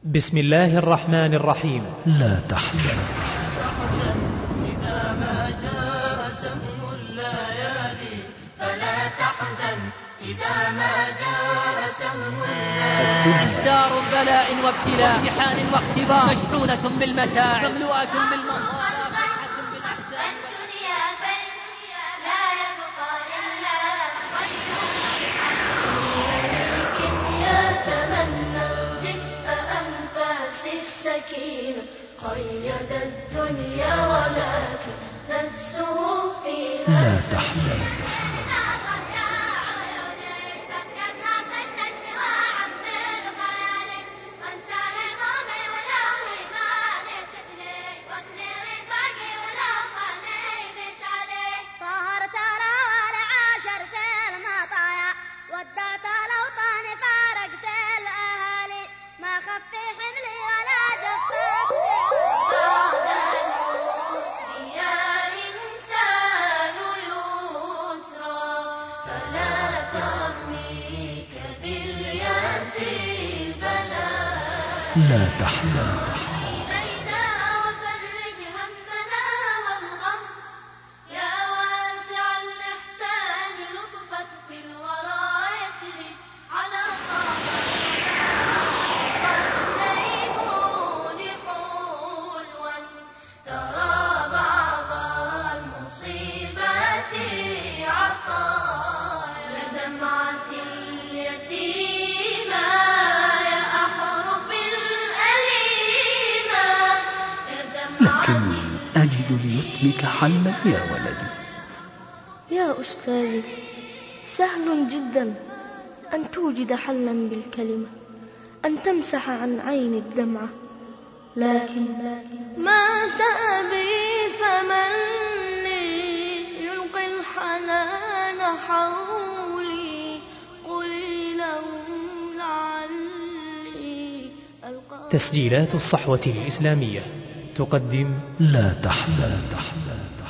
بسم الله الرحمن الرحيم. لا تحزن إذا ما جاء سهم الليالي، فلا تحزن إذا ما جاء سهم الليالي. دار بلاء وابتلاء وامتحان واختبار، مشحونة بالمتاع مملوءة بالمظاهر. قيد الدنيا ولكن نفسه فيها لا تحزن لا تحزن إلينا وفرج همنا والغم، يا واسع الإحسان لطفك في الورى يسري على طاقة لحول ترى بعض المصيبات عطايا دمعة اليتيم لكن أجد ليتمك حلا يا ولدي. يا أستاذي، سهل جدا أن توجد حلا بالكلمة، أن تمسح عن عين الدمعة، لكن مات أبي فمن لي يلقي الحنان حولي، قولي له لعلي ألقى. تسجيلات الصحوة الإسلامية تقدم لا تحزن